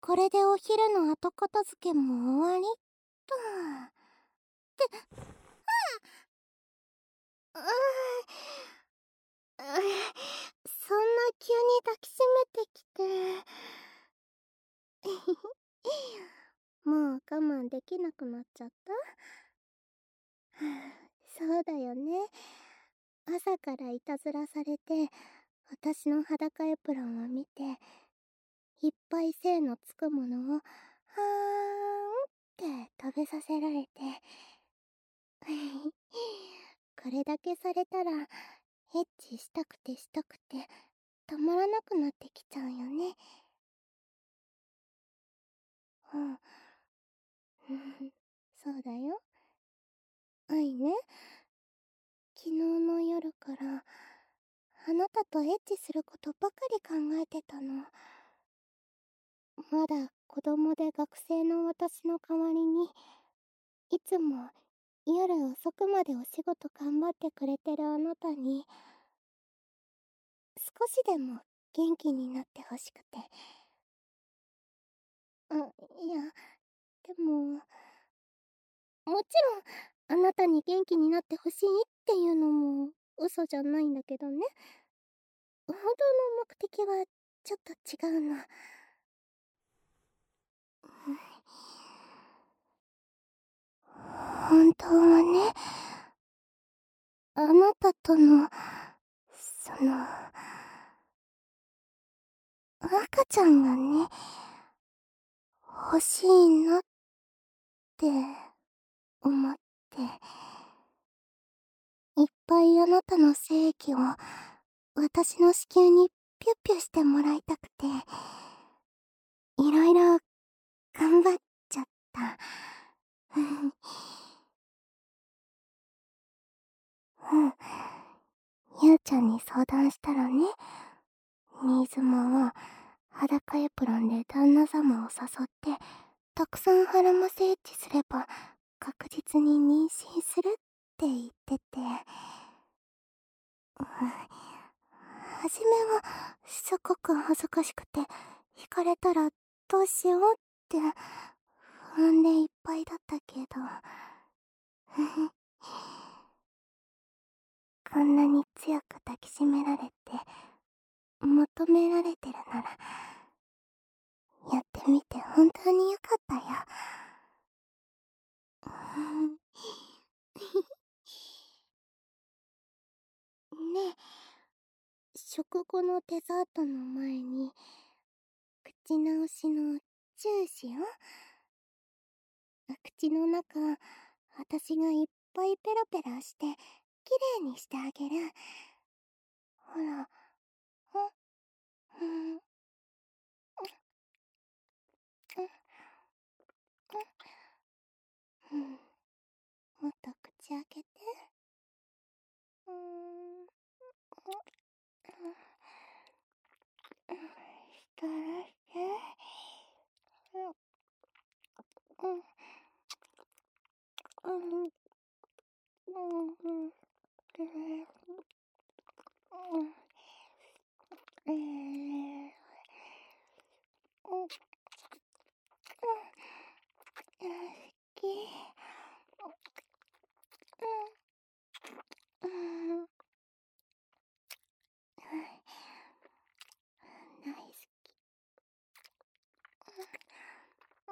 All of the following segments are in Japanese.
これでお昼の後片付けも終わりっと。うーん、そんな急に抱きしめてきて。もう我慢できなくなっちゃった。そうだよね。朝からいたずらされて、私の裸エプロンを見て、いっぱい精のつくものを、はーんって食べさせられて。これだけされたら、エッチしたくてしたくて、たまらなくなってきちゃうよね。うん。そうだよ。愛ね、昨日の夜から、あなたとエッチすることばかり考えてたの。まだ子供で学生の私の代わりに、いつも夜遅くまでお仕事頑張ってくれてるあなたに、少しでも元気になってほしくて。いや、でも、もちろん、あなたに元気になってほしいっていうのも嘘じゃないんだけどね。本当の目的はちょっと違うの。本当はね、あなたとの、赤ちゃんがね、欲しいなって思って、いっぱいあなたの精液を私の子宮にピュッピュしてもらいたくて、いろいろ頑張っちゃった。うん。ゆうちゃんに相談したらね、新妻は裸エプロンで旦那様を誘って、たくさん腹マセエッチすれば確実に妊娠するって言ってて、初めはすごく恥ずかしくて、惹かれたらどうしようって不安でいっぱいだったけど、こんなに強く抱きしめられて求められてるなら、やってみて本当によかったよ。ねえ、食後のデザートの前に口直しのチューしよう。口の中、私がいっぱいペロペロしてきれいにしてあげる。ほら、うん、うん、うん、もっと口開けて。うーん、したらして。うん、うん、うん、うん、うん、好き。うん、大好き。うん、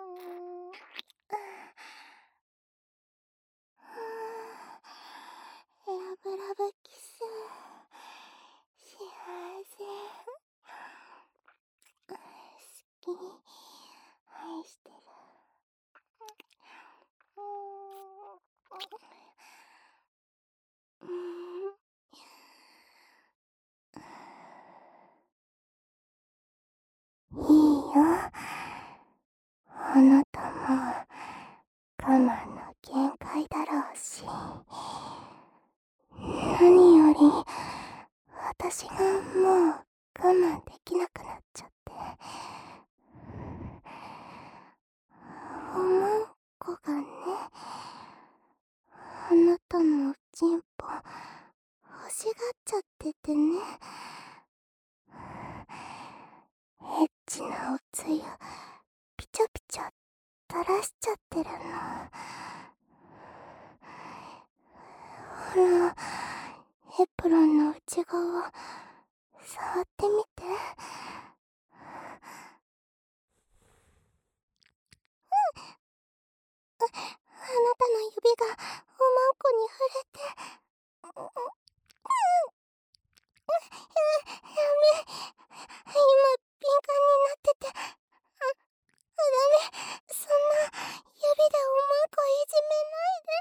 ラブラブキス。幸せ。好き。愛してる。うん。いいよ。あなたも我慢の限界だろうし。何より、私がもう我慢できなくなっちゃって。おまんこがね、あなたのチンポ欲しがっちゃっててね。エッチなおつゆほら、エプロンの内側、触ってみて。あなたの指がおまんこに触れて。やめ。今、敏感になってて。ダメ。そんな、指でおまんこいじめないで。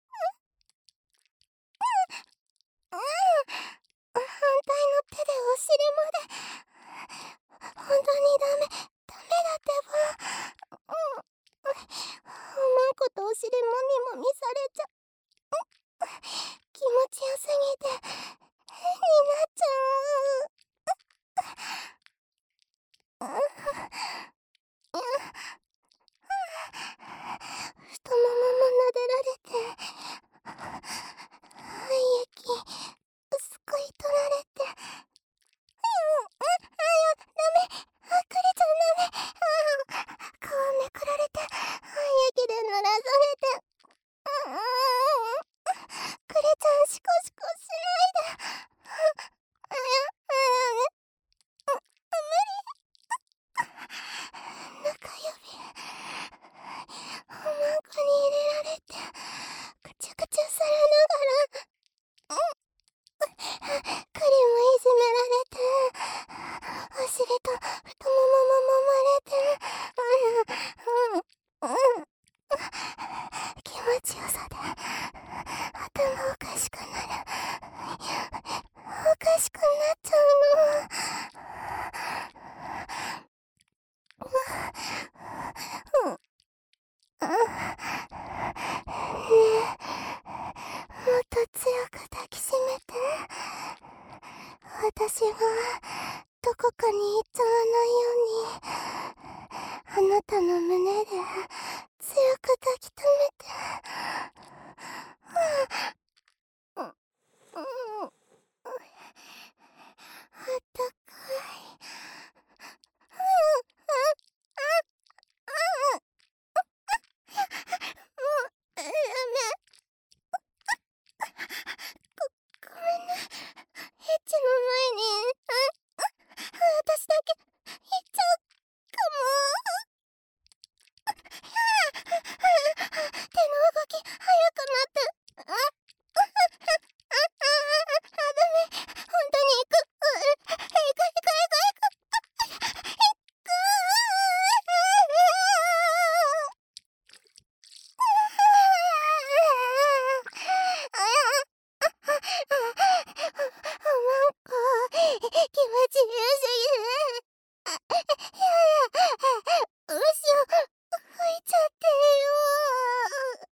反対の手でお尻まで。本当にダメだってば。おまんことお尻もみもみされちゃ。気持ちよすぎて、変になっちゃう。太ももも撫でられて、肺液すくい取られて。ダメ。クリちゃんダメ。皮めくられて、肺液で濡らされて。クリちゃんシコシコしないで。中指おまんこに入れられて、くちゅくちゅされながら。クリもいじめられて、お尻と太ももも揉まれて。気持ちよさで頭おかしくなる。おかしくなっちゃうの。ねえ、もっと強く抱きしめて。私がどこかに行っちゃわないように、あなたの胸で強く抱き留めて。あったかい。もうやめ。ごめんね。エッチの前に私だけ言っちゃうかも。手の動き速くなって。ダメ。本当に行く。行く。気持ちよすぎる。後ろ吹いちゃってよ。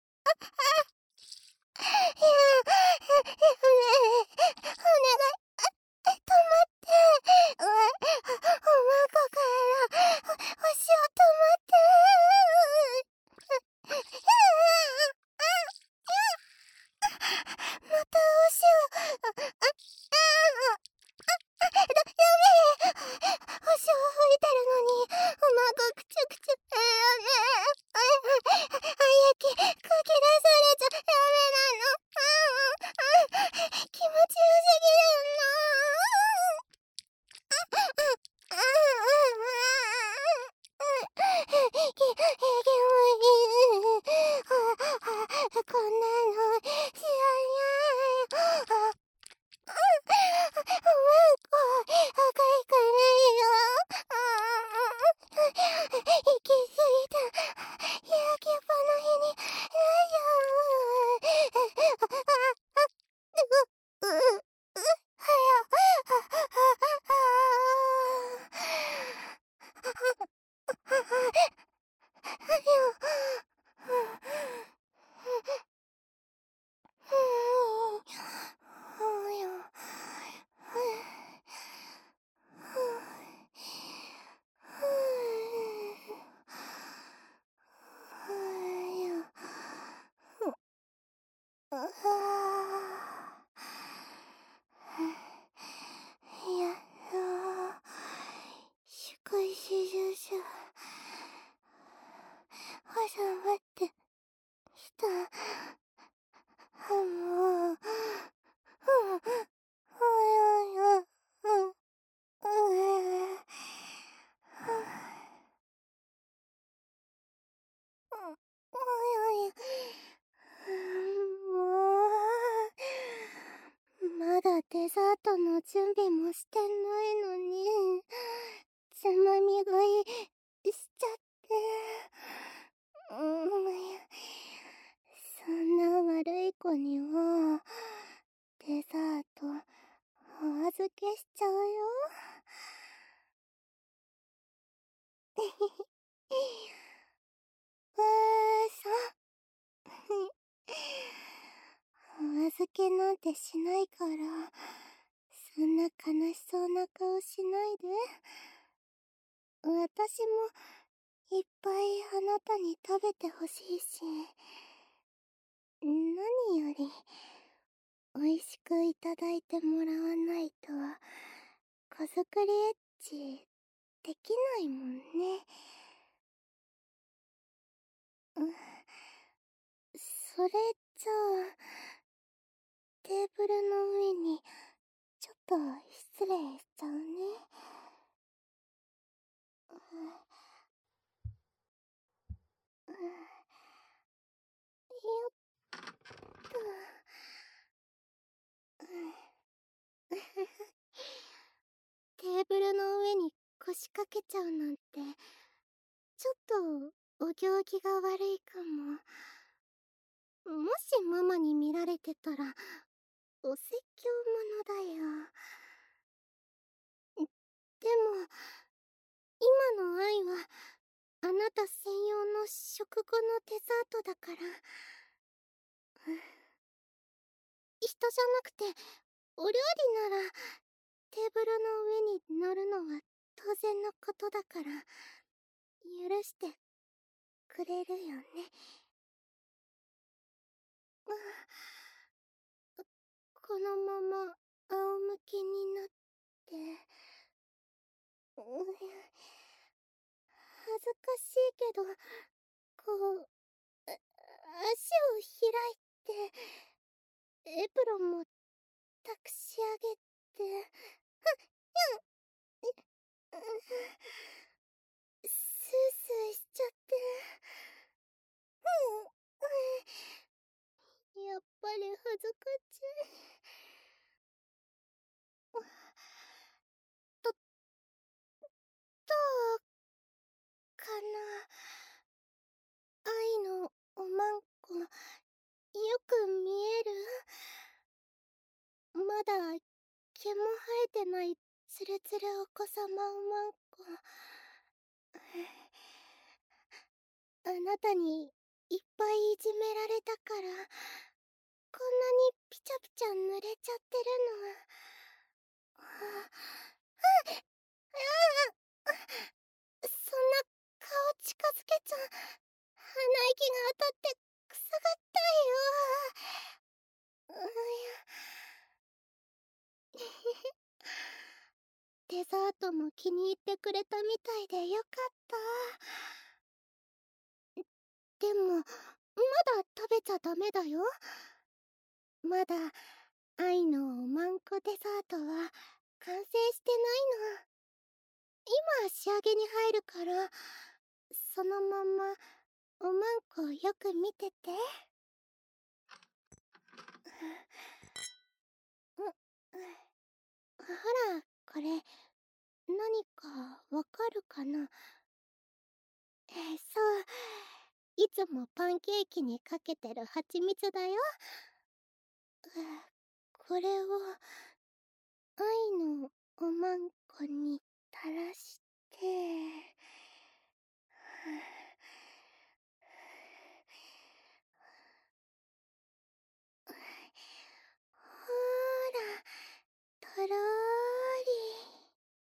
やめ。お願い。止まって。おまんこから星を止まって。また星を。ダメ。星を吹いてるのにおまんこくちゅくちゅ。やめ。肺液かき出されちゃダメなの。気持ちよすぎるの。キモい。こんなの知らない。おまんこ赤いからよ。行き過ぎた。焼きっぱの日にはやっと宿石場所挟まってきた。もう準備もしてないのに、つまみ食いしちゃって。そんな悪い子には、デザート、お預けしちゃうよ。さ。お預けなんてしないから、そんな悲しそうな顔しないで。私もいっぱいあなたに食べてほしいし、何より美味しくいただいてもらわないと子作りエッチできないもんね。それじゃあテーブルの上にちょっと失礼しちゃうね。よっと。テーブルの上に腰掛けちゃうなんて、ちょっとお行儀が悪いかも。もしママに見られてたら、お説教者だよ。でも、今の愛は、あなた専用の食後のデザートだから。人じゃなくて、お料理なら、テーブルの上に乗るのは当然のことだから、許してくれるよね。このまま仰向けになって、恥ずかしいけど、こう、足を開いて、エプロンもたくし上げて、スースーしちゃって、やっぱり恥ずかしい。どうかな。愛のおまんこ、よく見える？まだ毛も生えてないつるつるお子様おまんこ。あなたにいっぱいいじめられたから、こんなにピチャピチャ濡れちゃってるの。そんな顔近づけちゃ、鼻息が当たってくすがったよ。デザートも気に入ってくれたみたいでよかった。でも、まだ食べちゃダメだよ。まだ、愛のおまんこデザートは完成してないの。今仕上げに入るから、そのままおまんこよく見てて。ほら、これ、何かわかるかな？そう。いつもパンケーキにかけてる蜂蜜だよ。これを、愛のおまんこに垂らして、ほら、とろーり。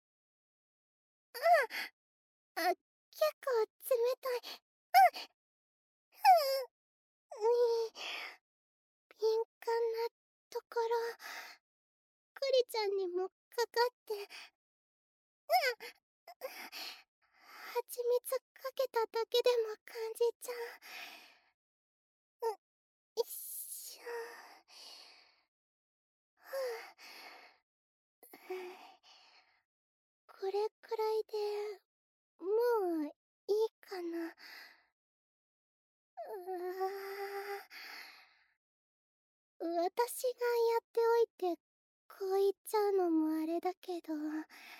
結構冷たい。敏感なところ、クリちゃんにもかかって、蜂蜜かけただけでも感じちゃう。いっしょ。これくらいでもういいかな。私がやっておいてこういう言っちゃうのもあれだけど、おまん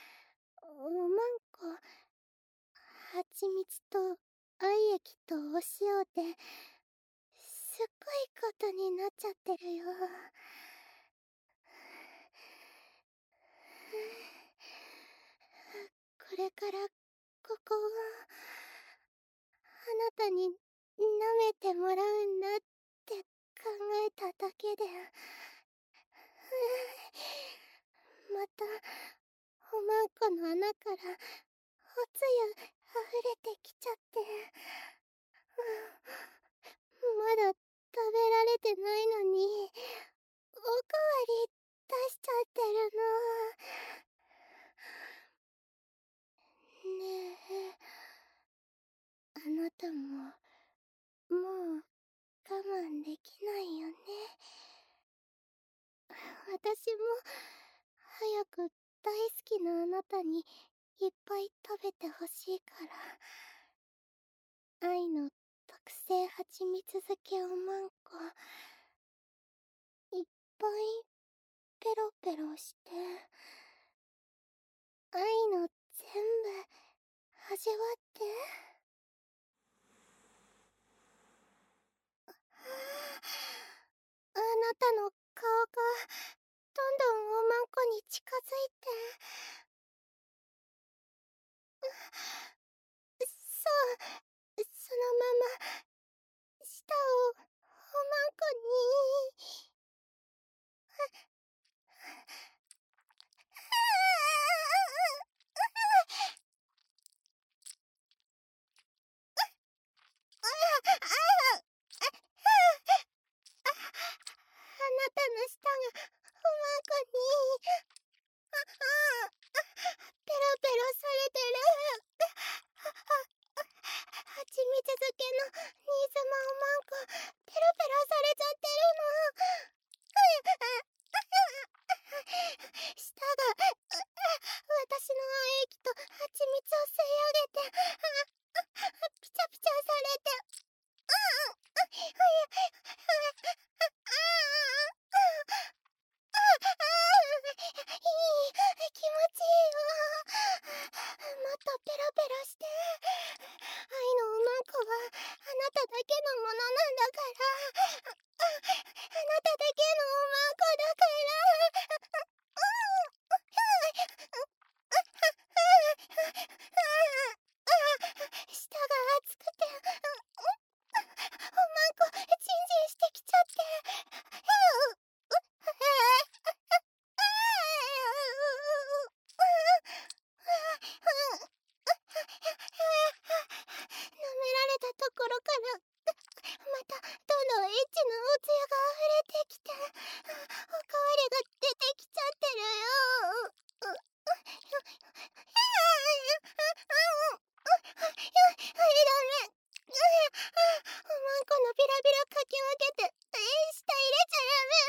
こ、蜂蜜と愛液とお塩ですっごいことになっちゃってるよ。これからここはあなたに舐めてもらうんだって考えただけで、またおまんこの穴からおつゆ溢れてきちゃって、まだ食べられてないのにおかわり出しちゃってるの。ねえ、あなたももう我慢できないよね。私も早く大好きなあなたにいっぱい食べてほしいから、愛の特製蜂蜜漬けおまんこいっぱいペロペロして、愛の全部味わって。あなたの顔がどんどんおまんこに近づいて、そう、そのまま舌をおまんこに。あなたの舌がおまんこにペロペロされてる。蜂蜜漬けの新妻おまんこペロペロされちゃってるの。舌が私の愛液と蜂蜜を吸い上げてピチャピチャされて、いい、気持ちいいよ。もっとペロペロして。愛のおまんこはあなただけのものなんだから。あなただけのおまんこだから。舌が熱くておまんこチンチンしてきちゃって。舐められたところからまたどんどんエッチなおつゆが溢れてきて、おかわりが出てきちゃってるよ。ダメ。おまんこのビラビラかき分けて舌入れちゃダメ。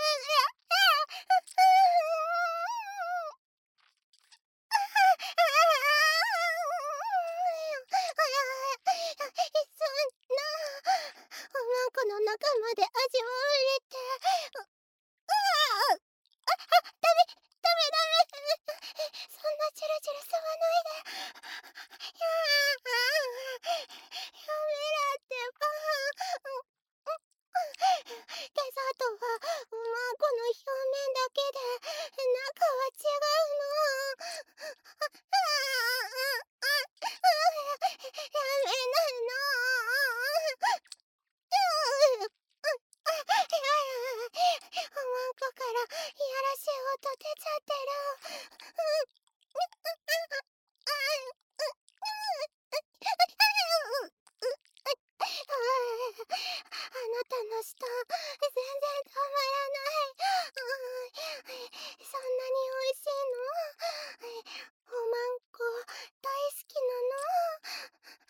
おまんこの中まで味を入れて。ダメダメダメ。そんなチュルチュル吸わないで。やめらってば。デザートはおまんこの表面だけで中は違うの。やめないの。おまんこからいやらしい音出ちゃってる。あなたの舌全然たまらない。そんなに美味しいの？おまんこ大好きなの？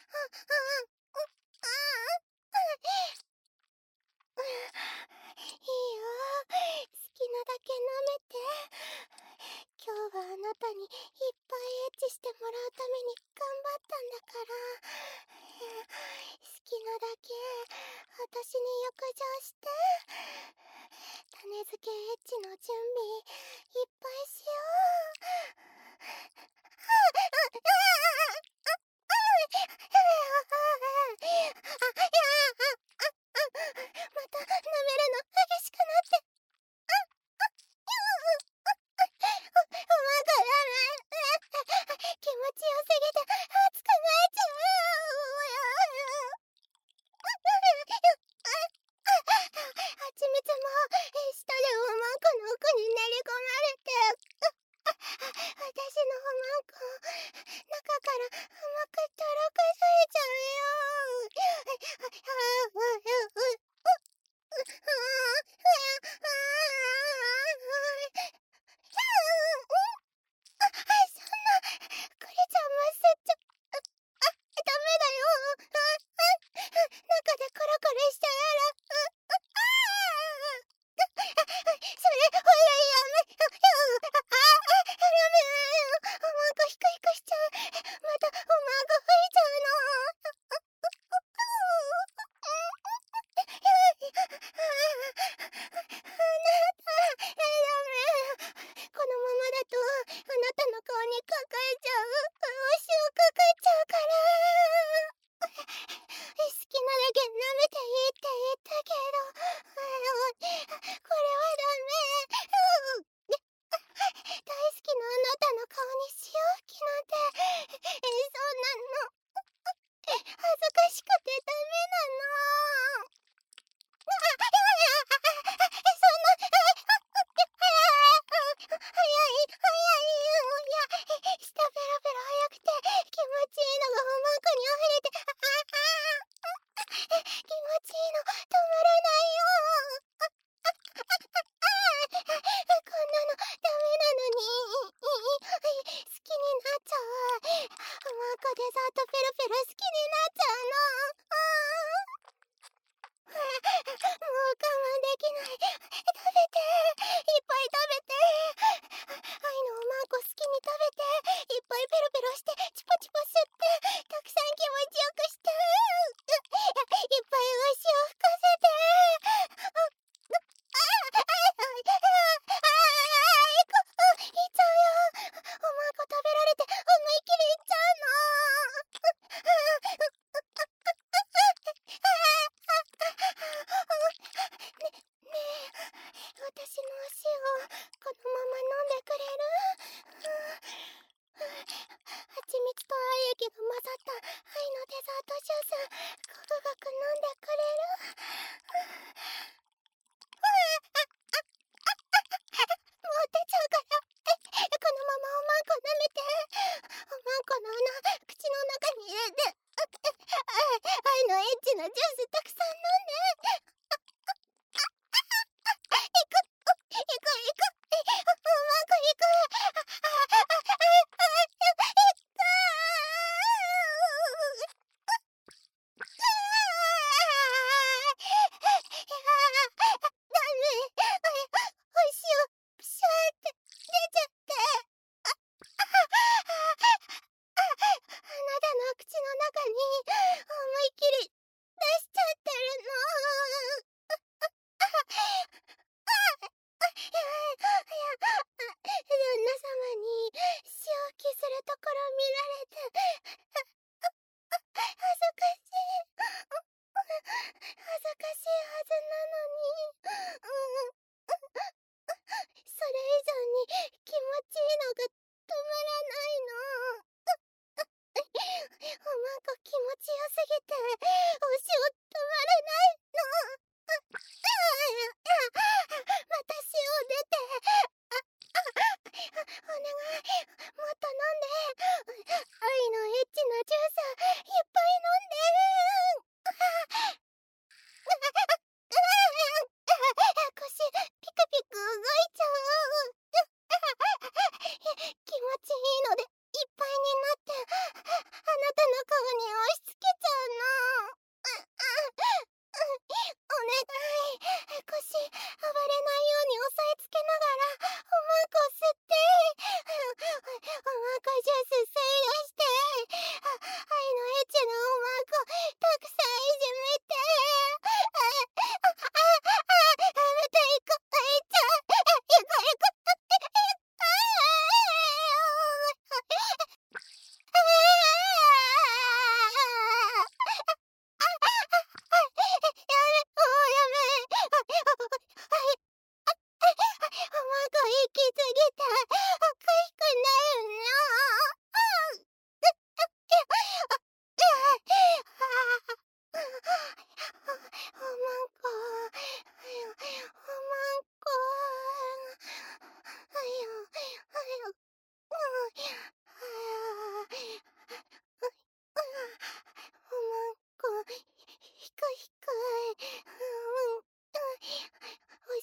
いいよ、好きなだけ舐めて。今日はあなたにいっぱいエッチしてもらうために頑張ったんだから。好きなだけ私に浴場して。種づけエッチの準備いっぱいしよまた舐めるの激しくなって、気持ちよすぎて熱くなっちゃう。はちみつも舌でおまんこの奥に練り込まれて、私のおまんこ中から甘くとろかされちゃうよ。そんな、クリちゃんも吸っちゃ、ダメだよ。中でコロコロしちゃうやら。それ、ほら、やめ、やめ、おまんこひくひくしちゃう。また、おまんこ吹いちゃうの。このままだとあなたの顔にかかえちゃう。足をかかっちゃうから。好きなだけ舐めていいって言ったけど、これはダメ。大好きなあなたの顔に潮吹きなんて、そんなの恥ずかしくてダメなの。そんな、早い、いや、舌ペロペロ早くて気持ちいいのがおまんこに溢れて、気持ちいいの止まらないよ。こんなのダメなのに、好きになっちゃう。おまんこデザートペロペロ好きになっちゃうの。もう我慢できない。食べて、いっぱい食べて。愛のおまんこ好きに食べて、いっぱいペロペロして、チポチポ吸って、たくさん気持ちよくして、いっぱい牛を吹かせて。いっちゃうよ。おまんこ食べられて、思いっきりいっちゃうの。ねえ、私の足をこのまま飲んでくれる？はちみつと愛液が混ざった愛のデザートジュース、ごくごく飲んでくれる？もう出ちゃうから、このままおまんこ舐めて、おまんこの穴、口の中に入れて、愛のエッチなジュースたくさん飲んで。行く、おまんこ行く。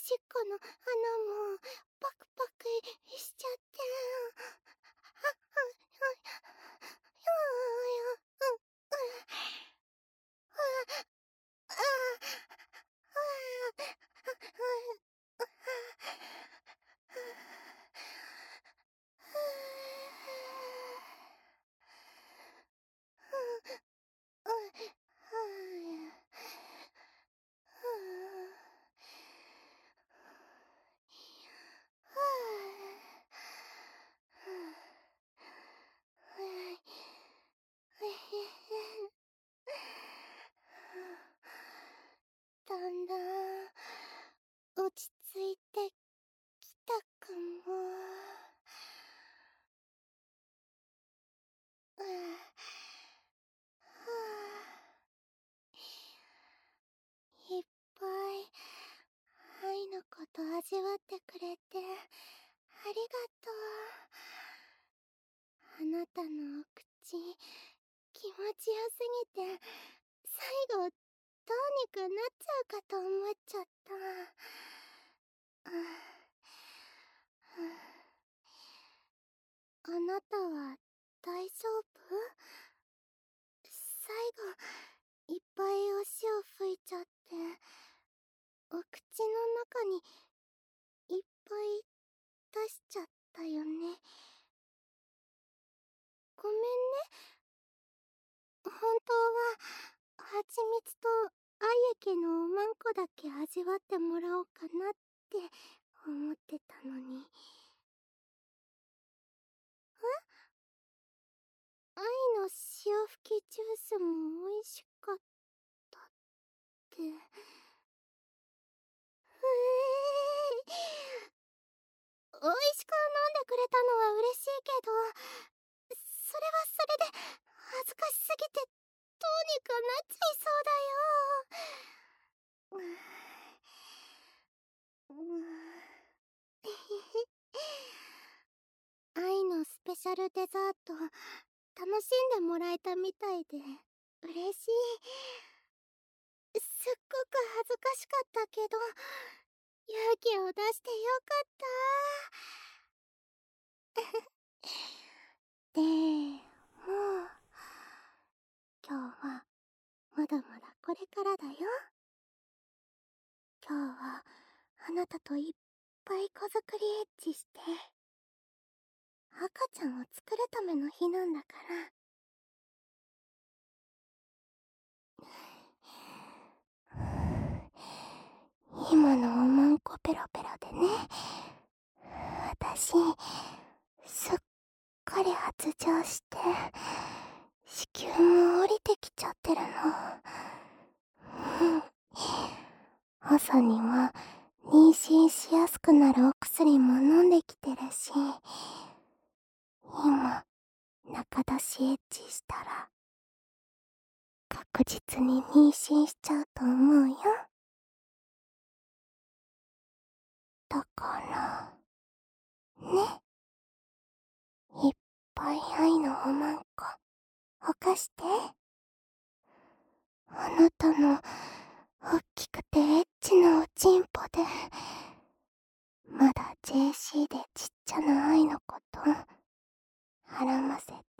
しっこの穴もパクパクしちゃって。だんだん落ち着いてきたかも。いっぱい愛のこと味わってくれてありがとう。あなたのお口気持ちよすぎて最後どうにかなっちゃうかと思っちゃった。あなたは大丈夫？最後いっぱいお塩吹いちゃってお口の中にいっぱい出しちゃったよね。ごめんね。本当は蜂蜜と愛液のおまんこだけ味わってもらおうかなって思ってたのに。愛の塩吹きジュースも美味しかったって。美味しく飲んでくれたのは嬉しいけど、それはそれで恥ずかしすぎてどうにかなっちゃいそうだよ。愛のスペシャルデザート楽しんでもらえたみたいで嬉しい。すっごく恥ずかしかったけど勇気を出してよかったでも今日はまだまだこれからだよ。今日はあなたといっぱい子作りエッチして赤ちゃんを作るための日なんだから。今のおまんこペロペロでね、私すっかり発情して子宮も降りてきちゃってるの。朝には妊娠しやすくなるお薬も飲んできてるし、今中出しエッチしたら確実に妊娠しちゃうと思うよ。だからね、いっぱい愛のおまんこほかして。あなたのおっきくてエッチなおちんぽでまだ JC でちっちゃな愛のことはらませて